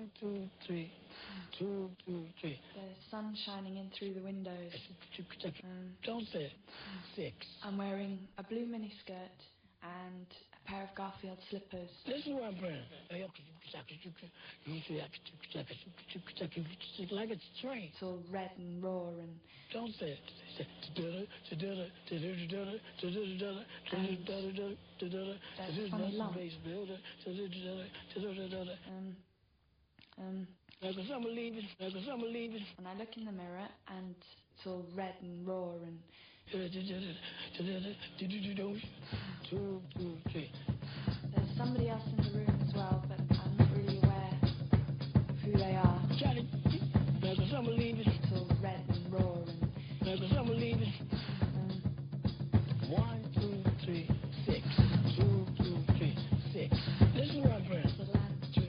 One, two, three. 2, 2, 3. There's sun shining in through the windows. Don't say it. 6. I'm wearing a blue miniskirt and a pair of Garfield slippers. This is what I'm playing. Like it's a train. It's all red and raw and... Don't say it. There's funny lumps. Like a summer leaving. And I look in the mirror and it's all red and raw and... 2, 2, 3. There's somebody else in the room as well, but I'm not really aware of who they are. Johnny, like a summer leaving. It's all red and raw and... Like a summer leaving. 1, 2, 3, 6. 2, 2, 3, 6. This is what I'm playing. The lamp dream.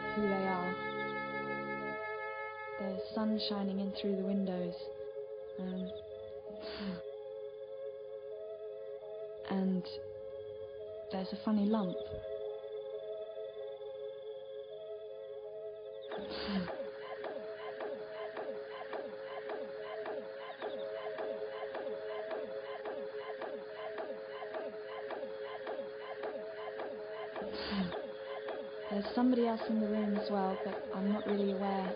who they are. There's sun shining in through the windows. And there's a funny lump. There's somebody else in the room as well, but I'm not really aware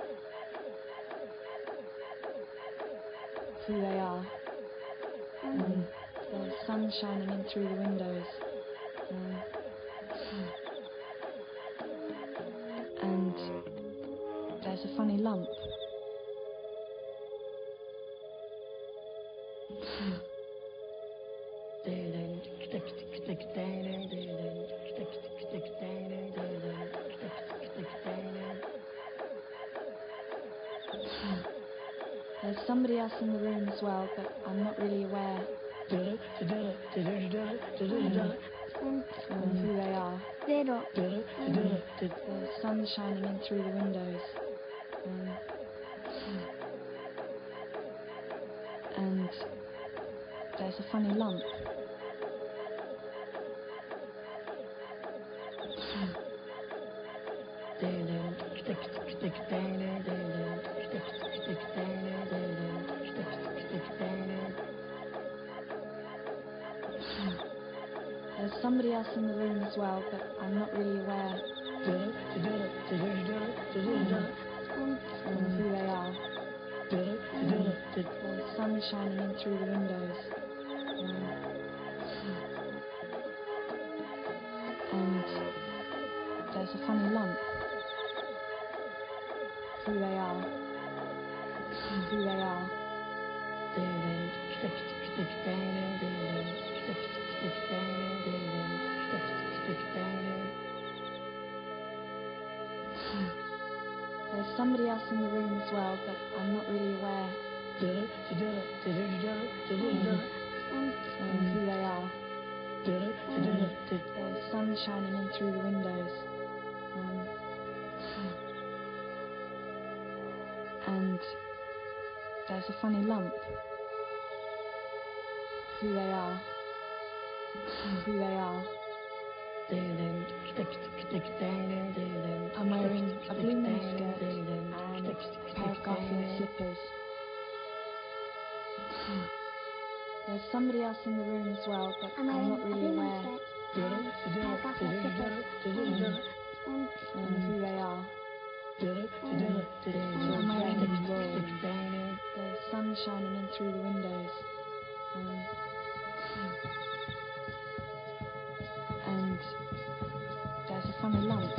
who they are. There's sun shining in through the windows. And there's a funny lump. There's somebody else in the room as well, but I'm not really aware who they are. There's sun shining in through the windows. And there's a funny lump. There's somebody else in the room as well, but I'm not really aware who they are. There's sun shining in through the windows. And there's a funny lump. Who they are. Who they are. There's somebody else in the room as well, but I'm not really aware who they are. There's sun shining in through the windows. And there's a funny lump. Who they are. Who they are. I'm wearing a blue miniskirt and a pair of Garfield slippers. There's somebody else in the room as well, but I'm not really aware who they are. I'm wearing a robe. There's sun shining in through the windows. And there's a funny lump.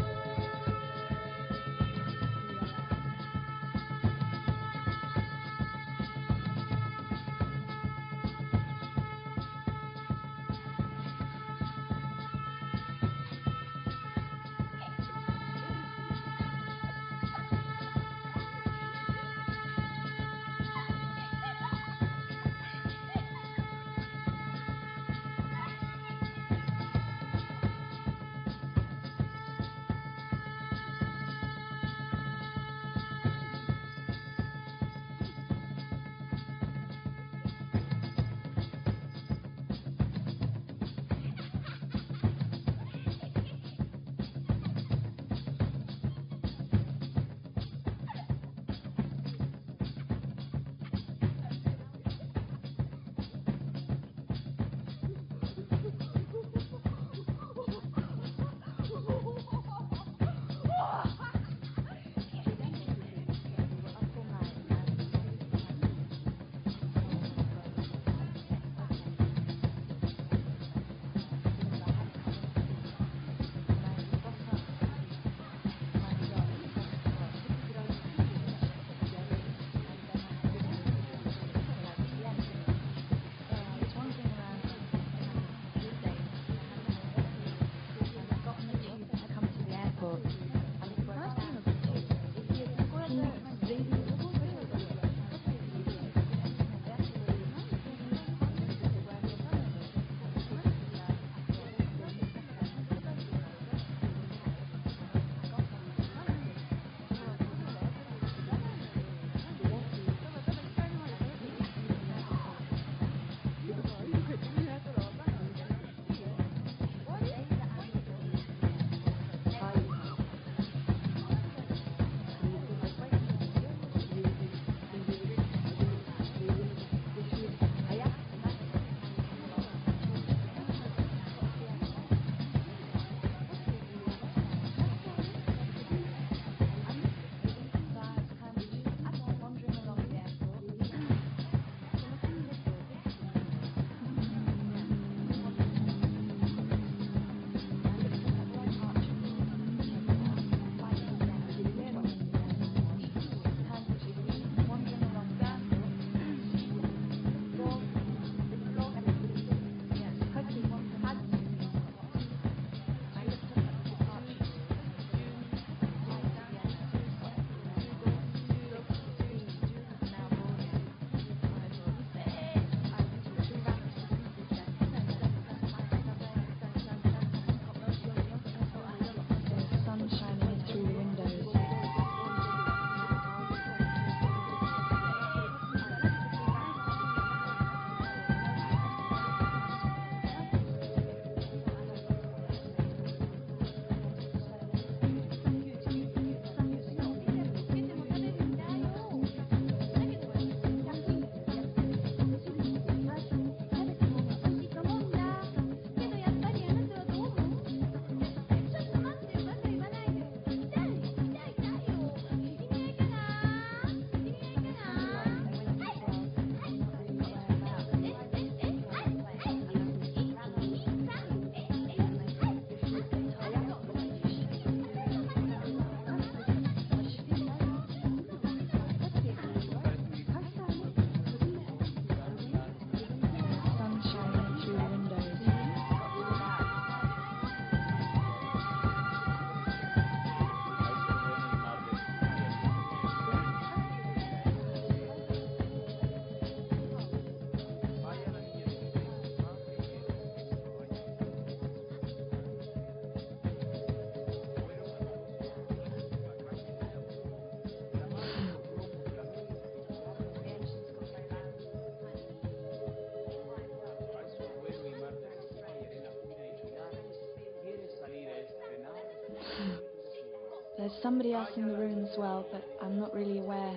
There's somebody else in the room as well, but I'm not really aware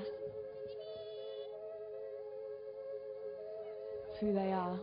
of who they are.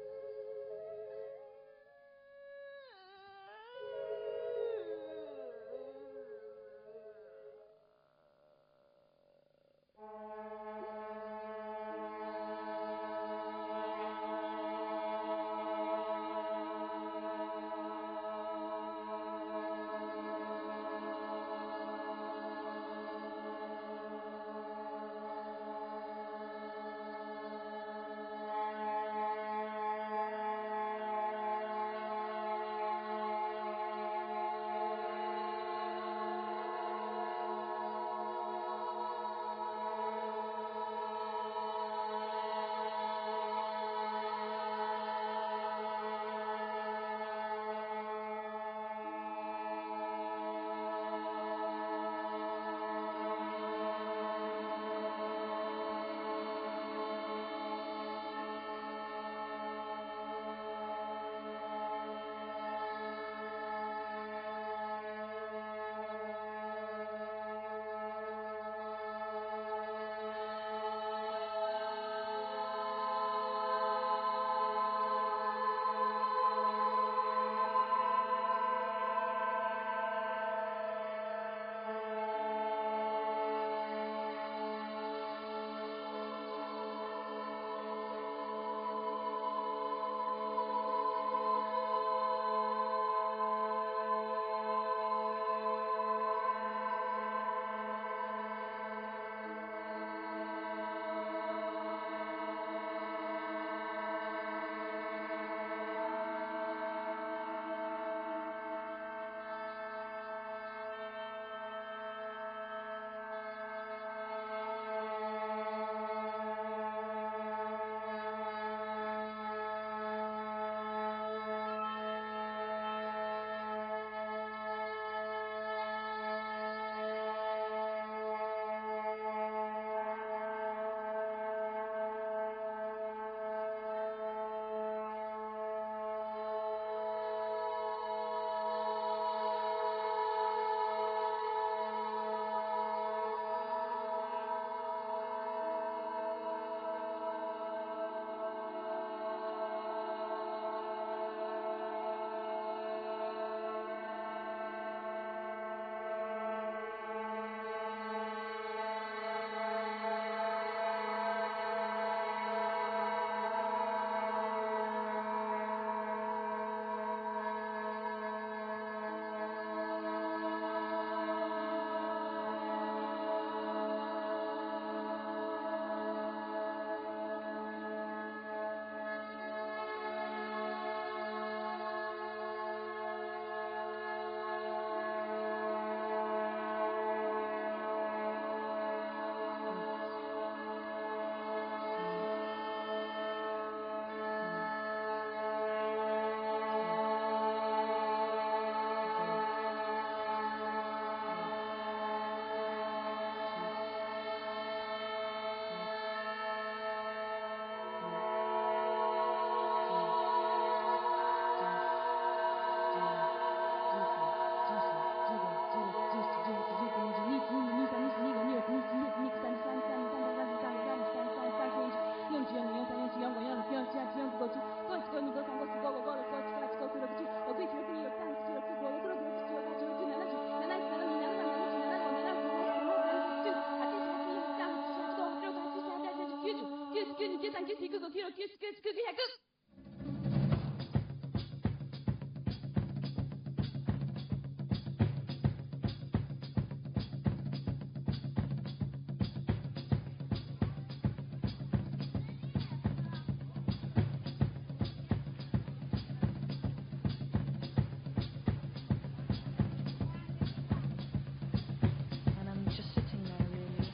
And I'm just sitting there, really.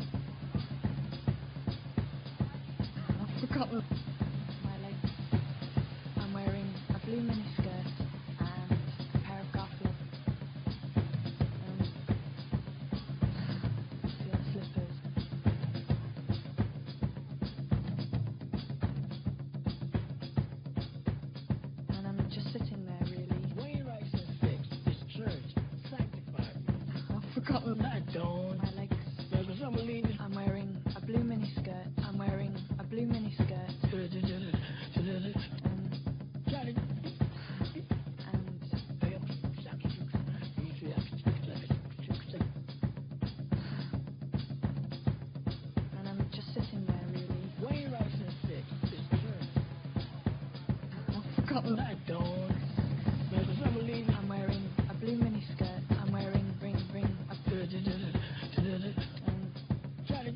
I've forgotten my legs. I'm wearing a blue miniskirt and a pair of golf gloves. Steel slippers. And I'm just sitting there, really. Wainwright says 6 is church, sanctified. forgotten. Not Dawn. My legs. Now, 'cause I'm leaving. I'm wearing a blue miniskirt. I'm wearing a blue miniskirt. Johnny. And I'm just sitting there really. Wayne Rice and Six. It's true. I've forgotten. Not Dawn. Now, 'cause I'm leaving. I'm wearing a blue miniskirt. I'm wearing ring. Johnny.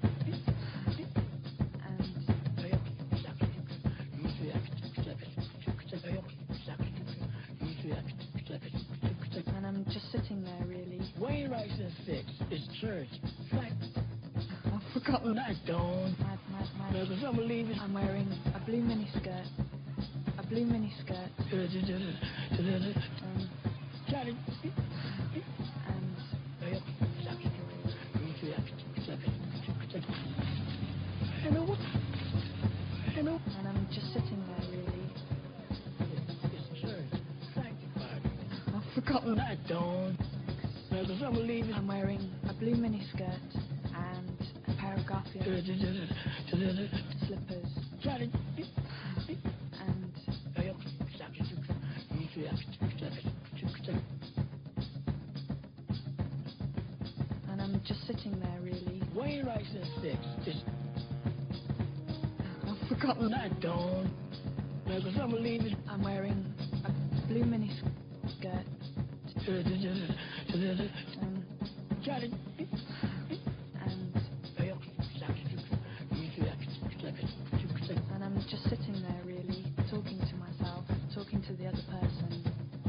And I'm just sitting there really. Wayne Rice and Six. It's church. I've forgotten. Not Dawn. Mad. Now, 'cause I'm leaving. I'm wearing a blue miniskirt. A blue miniskirt. Johnny. Hello. And I'm just sitting there really. It's church. Sanctified. I've forgotten. Not Dawn. Now, 'cause I'm leaving. I'm wearing a blue miniskirt and a pair of Garfield slippers Johnny. and I'm just sitting there really. Wayne Rice and Six. It's I've forgotten. not Dawn. Now, 'cause I'm leaving. I'm wearing a blue miniskirt Johnny. and I'm just sitting there really, talking to myself, talking to the other person.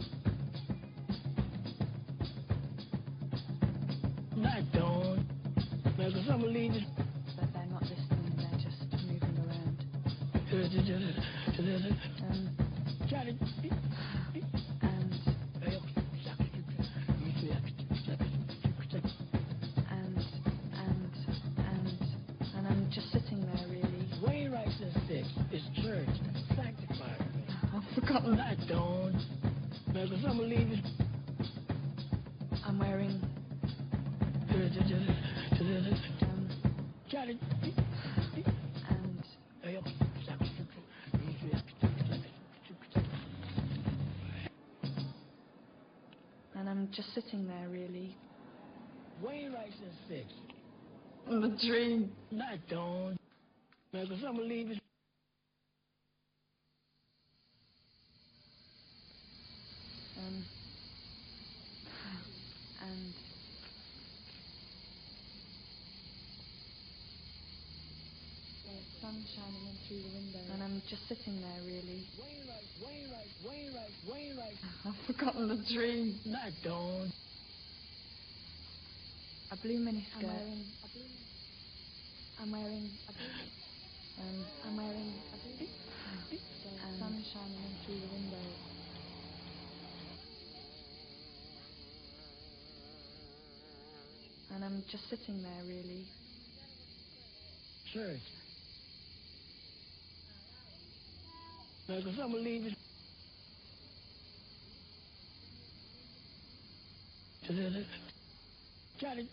Not Dawn. Now, 'cause I'm leaving. But they're not listening, they're just moving around. Johnny. And I'm just sitting there really. Wayne Rice and Six. It's church. Sanctified. I've forgotten. Not Dawn. Now, 'cause I'm leaving. I'm wearing Johnny. and I'm just sitting there really. Wayne Rice and Six. The dream. Not Dawn. Now, 'cause I'm leaving. And there's sun shining in through the window. And I'm just sitting there really. Wayne Rice. I've forgotten the dream. Not Dawn. A blue miniskirt. I'm wearing a blue. There's sun shining in through the window. And I'm just sitting there really. Church. Now, 'cause I'm leaving. Johnny.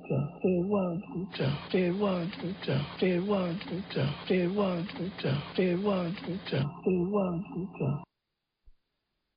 Stay one, two,